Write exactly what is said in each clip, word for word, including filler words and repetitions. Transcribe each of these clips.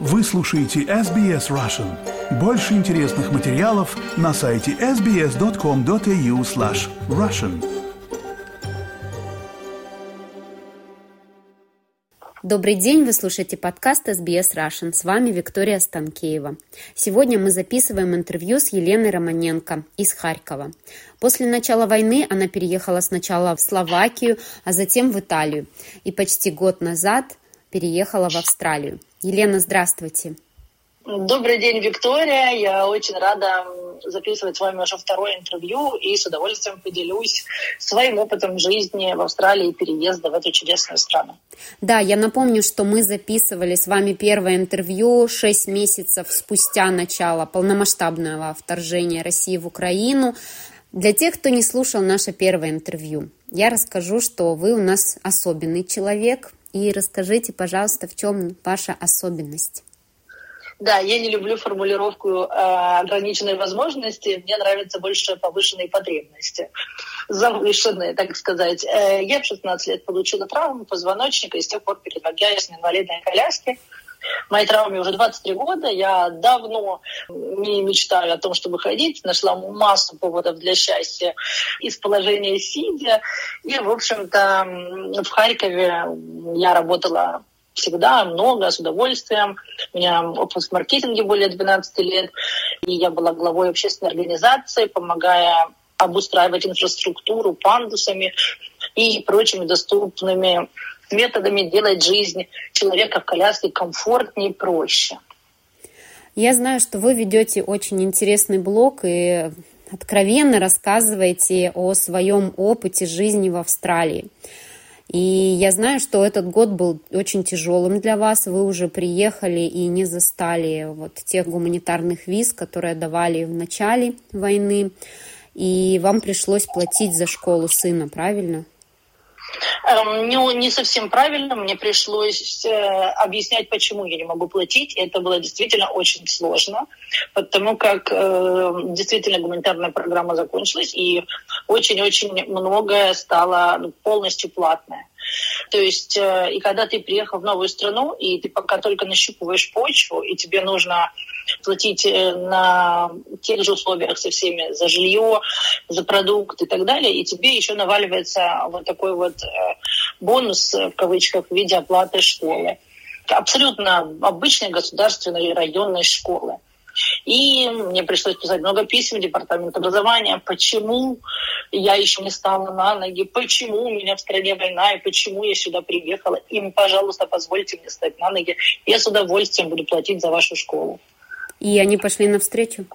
Вы слушаете эс би эс Russian. Больше интересных материалов на сайте эс би эс точка ком точка эй ю слэш Russian. Добрый день, вы слушаете подкаст эс би эс Russian. С вами Виктория Станкеева. Сегодня мы записываем интервью с Еленой Романенко из Харькова. После начала войны она переехала сначала в Словакию, а затем в Италию. И почти год назад переехала в Австралию. Елена, здравствуйте. Добрый день, Виктория. Я очень рада записывать с вами уже второе интервью и с удовольствием поделюсь своим опытом жизни в Австралии и переезда в эту чудесную страну. Да, я напомню, что мы записывали с вами первое интервью шесть месяцев спустя начала полномасштабного вторжения России в Украину. Для тех, кто не слушал наше первое интервью, я расскажу, что вы у нас особенный человек. И расскажите, пожалуйста, в чем ваша особенность? Да, я не люблю формулировку э, ограниченной возможности. Мне нравятся больше повышенные потребности. Завышенные, так сказать. Э, я в шестнадцать лет получила травму позвоночника и с тех пор передвигаюсь на инвалидной коляске. Моей травме уже двадцать три года. Я давно не мечтаю о том, чтобы ходить. Нашла массу поводов для счастья из положения сидя. И, в общем-то, в Харькове я работала всегда, много, с удовольствием. У меня опыт в маркетинге более двенадцати лет. И я была главой общественной организации, помогая обустраивать инфраструктуру пандусами и прочими доступными методами делать жизнь человека в коляске комфортнее и проще. Я знаю, что вы ведете очень интересный блог и откровенно рассказываете о своем опыте жизни в Австралии. И я знаю, что этот год был очень тяжелым для вас. Вы уже приехали и не застали вот тех гуманитарных виз, которые давали в начале войны. И вам пришлось платить за школу сына, правильно? Не, не совсем правильно. Мне пришлось э, объяснять, почему я не могу платить. И это было действительно очень сложно, потому как э, действительно гуманитарная программа закончилась, и очень-очень многое стало полностью платное. То есть, э, и когда ты приехал в новую страну, и ты пока только нащупываешь почву, и тебе нужно платить на тех же условиях со всеми за жилье, за продукты и так далее, и тебе еще наваливается вот такой вот бонус, в кавычках, в виде оплаты школы. Абсолютно обычной государственной районной школы. И мне пришлось писать много писем в департамент образования, почему я еще не стала на ноги, почему у меня в стране война и почему я сюда приехала. Им, пожалуйста, позвольте мне стать на ноги. Я с удовольствием буду платить за вашу школу. И они пошли навстречу?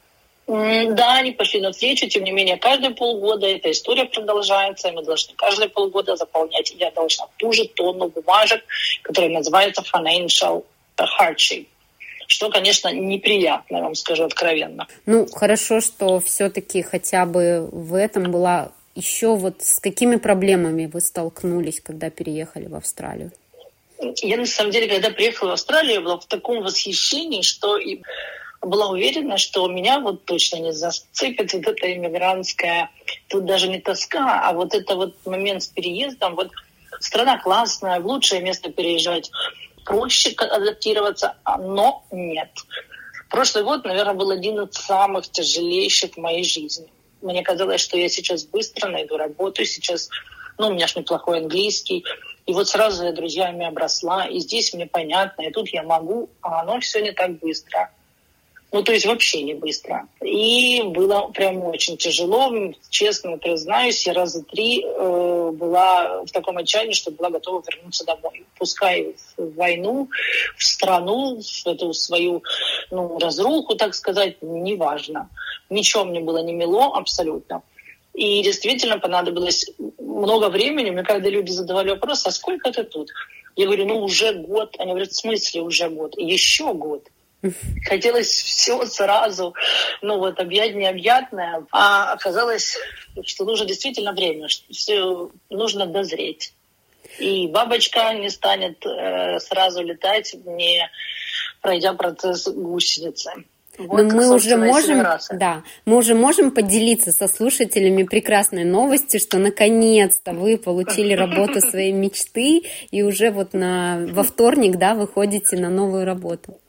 Да, они пошли навстречу. Тем не менее, каждые полгода эта история продолжается, и мы должны каждые полгода заполнять. Я должна ту же тонну бумажек, которая называется financial hardship. Что, конечно, неприятно, я вам скажу откровенно. Ну, хорошо, что все-таки хотя бы в этом была еще вот с какими проблемами вы столкнулись, когда переехали в Австралию? Я, на самом деле, когда приехала в Австралию, я была в таком восхищении, что и была уверена, что меня вот точно не зацепит вот эта иммигрантская, тут даже не тоска, а вот это вот момент с переездом. Вот страна классная, в лучшее место переезжать, проще адаптироваться, но нет. Прошлый год, наверное, был один из самых тяжелейших в моей жизни. Мне казалось, что я сейчас быстро найду работу, сейчас, ну, у меня ж неплохой английский, и вот сразу я друзьями обросла, и здесь мне понятно, и тут я могу, а оно все не так быстро. Ну, то есть вообще не быстро. И было прям очень тяжело, честно признаюсь, я раза три э, была в таком отчаянии, что была готова вернуться домой. Пускай в войну, в страну, в эту свою ну, разруху, так сказать, неважно. Ничего мне было не мило абсолютно. И действительно понадобилось много времени. Мне когда люди задавали вопрос, а сколько ты тут? Я говорю, ну уже год. Они говорят, в смысле уже год? Еще год. Хотелось все сразу, ну вот объять необъятное. А оказалось, что нужно действительно время, что все нужно дозреть. И бабочка не станет э, сразу летать, не пройдя процесс гусеницы. Вот, Но мы уже можем, да, мы уже можем поделиться со слушателями прекрасной новостью, что наконец-то вы получили работу своей мечты и уже вот на, во вторник, да, выходите на новую работу.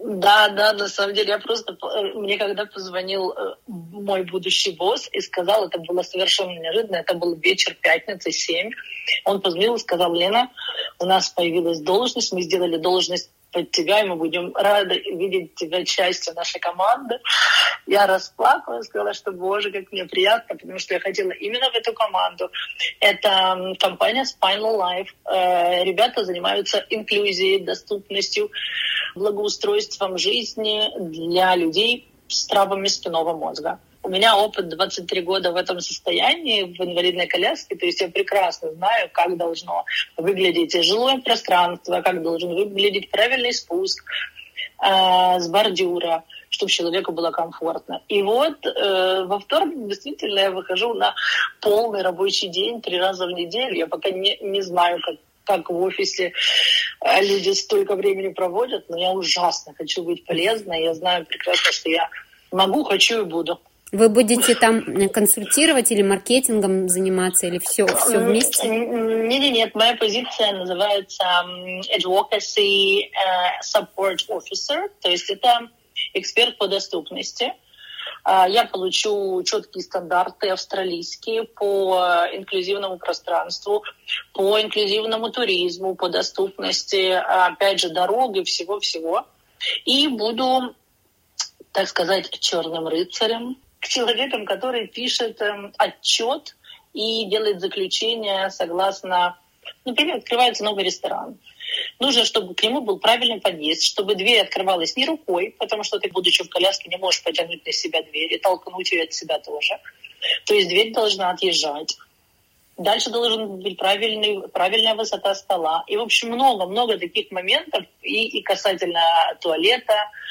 Да, да, на самом деле, я просто... Мне когда позвонил мой будущий босс и сказал, это было совершенно неожиданно, это был вечер пятницы, семь. Он позвонил и сказал: Лена, у нас появилась должность, мы сделали должность под тебя, и мы будем рады видеть тебя частью нашей команды. Я расплакалась, сказала, что, боже, как мне приятно, потому что я хотела именно в эту команду. Это компания Spinal Life. Ребята занимаются инклюзией, доступностью, благоустройством жизни для людей с травмами спинного мозга. У меня опыт двадцать три года в этом состоянии, в инвалидной коляске, то есть я прекрасно знаю, как должно выглядеть жилое пространство, как должен выглядеть правильный спуск э, с бордюра, чтобы человеку было комфортно. И вот э, во вторник действительно я выхожу на полный рабочий день три раза в неделю. Я пока не, не знаю, как как в офисе люди столько времени проводят, но я ужасно хочу быть полезной. Я знаю прекрасно, что я могу, хочу и буду. Вы будете там консультировать или маркетингом заниматься, или все, все вместе? Нет, нет, нет. Моя позиция называется Advocacy Support Officer, то есть это эксперт по доступности. Я получу четкие стандарты австралийские по инклюзивному пространству, по инклюзивному туризму, по доступности, опять же, дорог и всего-всего. И буду, так сказать, черным рыцарем, человеком, который пишет отчет и делает заключение согласно... Например, открывается новый ресторан. Нужно, чтобы к нему был правильный подъезд, чтобы дверь открывалась не рукой, потому что ты, будучи в коляске, не можешь потянуть на себя дверь и толкнуть ее от себя тоже. То есть дверь должна отъезжать. Дальше должен быть правильный, правильная высота стола. И, в общем, много-много таких моментов и, и касательно туалета.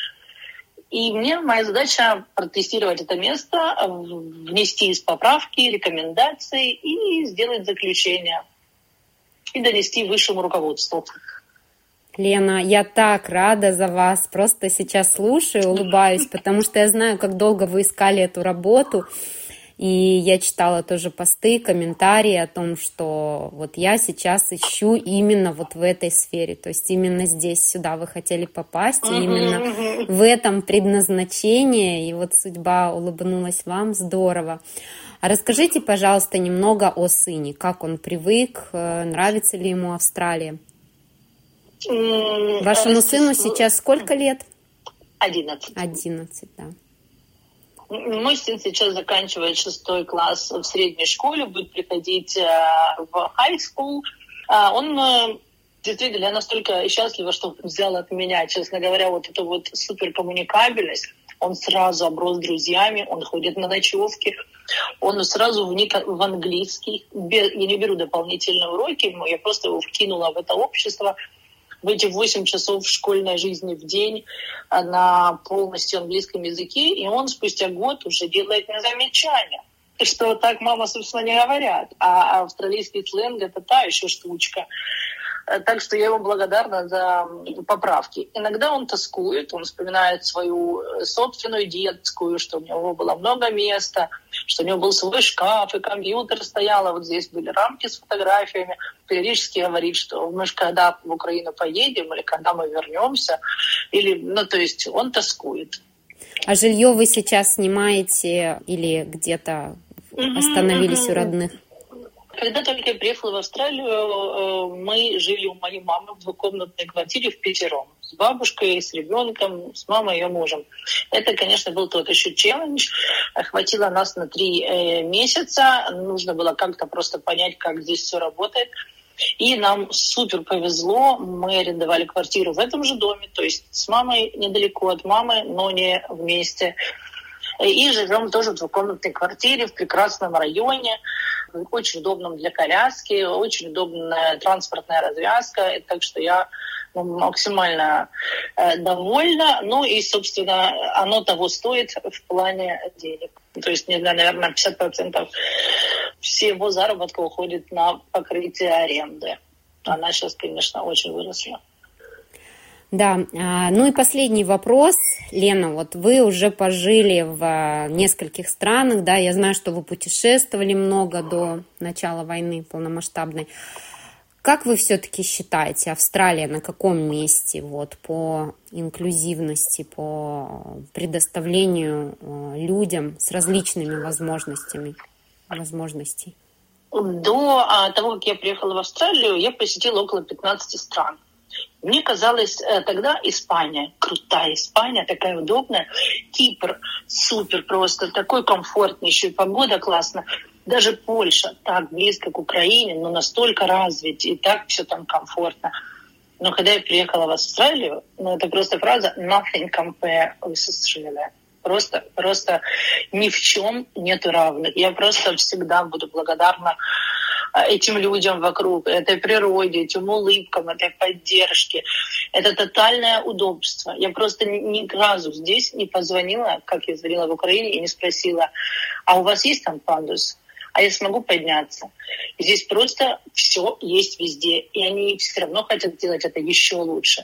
И мне моя задача протестировать это место, внести из поправки, рекомендации и сделать заключение. И донести высшему руководству. Лена, я так рада за вас. Просто сейчас слушаю, улыбаюсь, потому что я знаю, как долго вы искали эту работу. И я читала тоже посты, комментарии о том, что вот я сейчас ищу именно вот в этой сфере. То есть именно здесь, сюда вы хотели попасть, и именно в этом предназначение. И вот судьба улыбнулась вам. Здорово. А расскажите, пожалуйста, немного о сыне. Как он привык, нравится ли ему Австралия? Вашему сыну сейчас сколько лет? Одиннадцать. Одиннадцать, да. Мой сын сейчас заканчивает шестой класс в средней школе, будет приходить в high school. Он действительно, я настолько счастлива, что он взял от меня, честно говоря, вот эту вот суперкоммуникабельность. Он сразу оброс друзьями, он ходит на ночевки, он сразу вник в английский. Я не беру дополнительные уроки, я просто его вкинула в это общество. В эти восемь часов школьной жизни в день на полностью английском языке, и он спустя год уже делает мне замечания, что так мама, собственно, не говорят. А австралийский сленг — это та еще штучка. Так что я ему благодарна за поправки. Иногда он тоскует, он вспоминает свою собственную детскую, что у него было много места, что у него был свой шкаф и компьютер стоял, а вот здесь были рамки с фотографиями. Периодически говорит, что мы же когда в Украину поедем или когда мы вернемся, или, ну, то есть он тоскует. А жилье вы сейчас снимаете или где-то остановились mm-hmm. у родных? Когда только я приехала в Австралию, мы жили у моей мамы в двухкомнатной квартире впятером. С бабушкой, с ребенком, с мамой и ее мужем. Это, конечно, был тот еще челлендж. Хватило нас на три месяца. Нужно было как-то просто понять, как здесь все работает. И нам супер повезло. Мы арендовали квартиру в этом же доме. То есть с мамой недалеко от мамы, но не вместе. И живем тоже в двухкомнатной квартире в прекрасном районе, очень удобном для коляски, очень удобная транспортная развязка. Так что я максимально э, довольна. Ну и, собственно, оно того стоит в плане денег. То есть, не знаю, наверное, пятьдесят процентов всего заработка уходит на покрытие аренды. Она сейчас, конечно, очень выросла. Да, ну и последний вопрос. Лена, вот вы уже пожили в нескольких странах, да, я знаю, что вы путешествовали много до начала войны полномасштабной. Как вы все-таки считаете, Австралия на каком месте вот, по инклюзивности, по предоставлению людям с различными возможностями, возможностей? До того, как я приехала в Австралию, я посетила около пятнадцати стран. Мне казалось тогда Испания, крутая Испания, такая удобная. Кипр супер просто, такой комфортный, еще и погода классная. Даже Польша так близко к Украине, но настолько развит, и так все там комфортно. Но когда я приехала в Австралию, ну это просто фраза «nothing compare with Australia». Просто, просто ни в чем нету равных. Я просто всегда буду благодарна этим людям вокруг, этой природе, этим улыбкам, этой поддержке. Это тотальное удобство. Я просто ни разу здесь не позвонила, как я звонила в Украине, и не спросила, а у вас есть там пандус? А я смогу подняться. Здесь просто все есть везде, и они все равно хотят делать это еще лучше.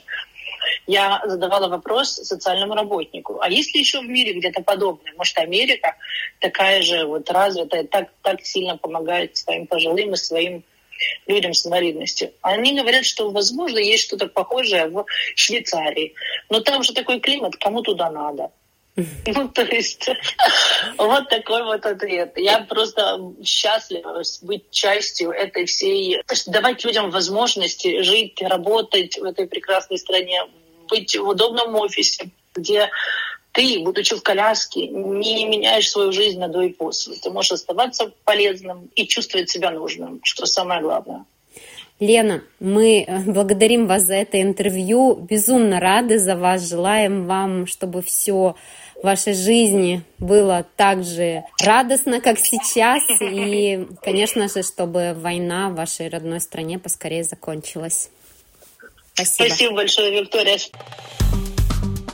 Я задавала вопрос социальному работнику, а есть ли еще в мире где-то подобное? Может, Америка такая же вот развитая, так, так сильно помогает своим пожилым и своим людям с инвалидностью? Они говорят, что, возможно, есть что-то похожее в Швейцарии. Но там же такой климат, кому туда надо? Ну, то есть, вот такой вот ответ. Я просто счастлива быть частью этой всей... Давать людям возможности жить, работать в этой прекрасной стране, быть в удобном офисе, где ты, будучи в коляске, не меняешь свою жизнь на до и после. Ты можешь оставаться полезным и чувствовать себя нужным, что самое главное. Лена, мы благодарим вас за это интервью, безумно рады за вас, желаем вам, чтобы все в вашей жизни было так же радостно, как сейчас, и, конечно же, чтобы война в вашей родной стране поскорее закончилась. Спасибо. Спасибо большое, Виктория.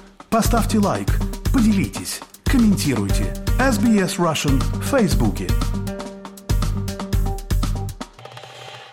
Поставьте лайк, поделитесь, комментируйте. эс би эс Russian в Фейсбуке.